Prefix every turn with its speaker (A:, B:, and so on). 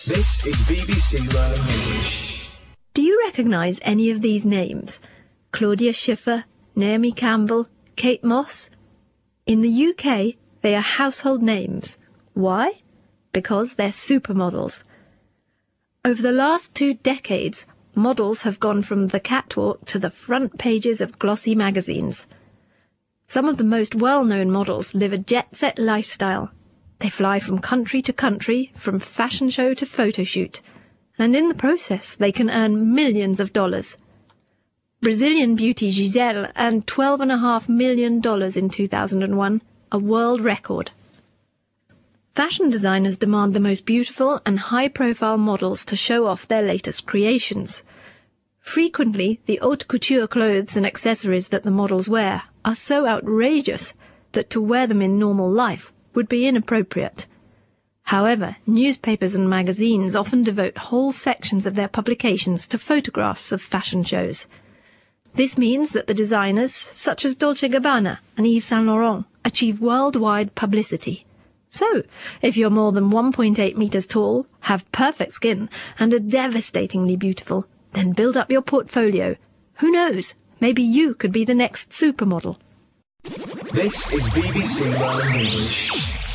A: This is BBC Learning English.
B: Do you recognise any of these names? Claudia Schiffer, Naomi Campbell, Kate Moss? In the UK, they are household names. Why? Because they're supermodels. Over the last 2 decades, models have gone from the catwalk to the front pages of glossy magazines. Some of the most well-known models live a jet-set lifestyle. They fly from country to country, from fashion show to photo shoot, and in the process they can earn millions of dollars. Brazilian beauty Gisele earned $12.5 million in 2001, a world record. Fashion designers demand the most beautiful and high-profile models to show off their latest creations. Frequently, the haute couture clothes and accessories that the models wear are so outrageous that to wear them in normal life would be inappropriate. However, newspapers and magazines often devote whole sections of their publications to photographs of fashion shows. This means that the designers, such as Dolce & Gabbana and Yves Saint Laurent, achieve worldwide publicity. So, if you're more than 1.8 meters tall, have perfect skin, and are devastatingly beautiful, then build up your portfolio. Who knows? Maybe you could be the next supermodel.
A: This is BBC Learning English.